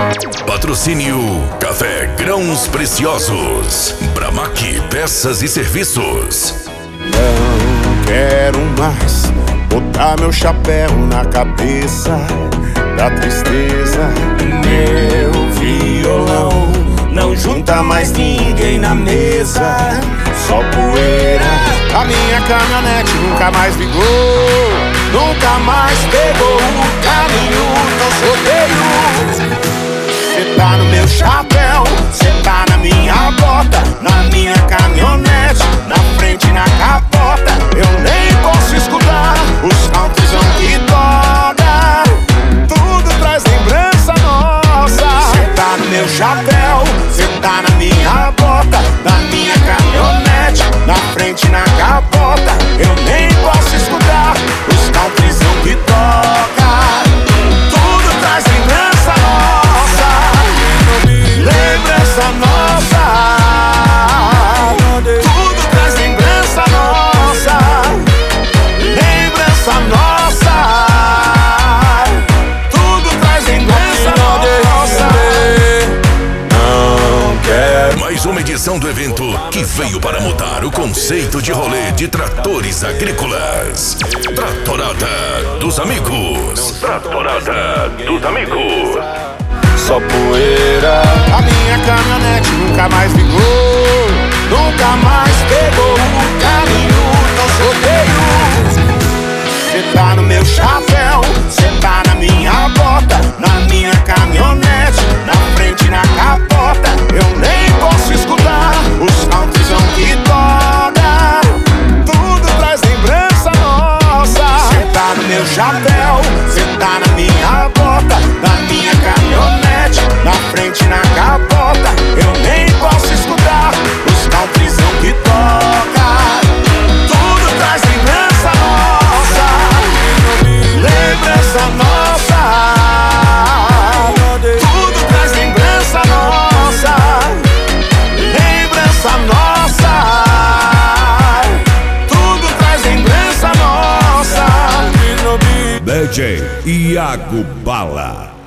Patrocínio Café Grãos Preciosos, Bramac Peças e Serviços. Não quero mais botar meu chapéu na cabeça da tristeza. Meu violão não junta mais ninguém na mesa, só poeira. A minha caminhonete nunca mais ligou, nunca mais pegou o caminho do rodeio. Cê tá no meu chapéu, cê tá na minha bota, na minha caminhonete, na frente e na capota. Eu nem posso escutar os countrysão que toca, tudo traz lembrança nossa. Cê tá no meu chapéu, cê tá na minha bota, na minha caminhonete, na frente e na capota. Eu nem posso escutar os countrysão que toca, tudo traz lembrança nossa. Lembrança nossa, tudo traz lembrança nossa. Lembrança nossa, tudo traz lembrança nossa. Não quero. Mais uma edição do evento que veio para mudar o conceito de rolê de tratores agrícolas. Tratorada dos Amigos. Tratorada dos Amigos. Só poeira. A minha caminhonete nunca mais ligou, nunca mais pegou o caminho dos rodeios. Cê tá no meu chapéu, cê tá na minha bota, na minha caminhonete, na frente e na capota. Eu nem posso escutar os countrysão que toca, tudo traz lembrança nossa. Cê tá no meu chapéu, cê tá na minha bota, na minha caminhonete, na frente e na capota. Eu nem posso escutar os countrysão que toca, tudo traz lembrança nossa. Lembrança nossa, tudo traz lembrança nossa. Lembrança nossa, tudo traz lembrança nossa. DJ Iago Bala.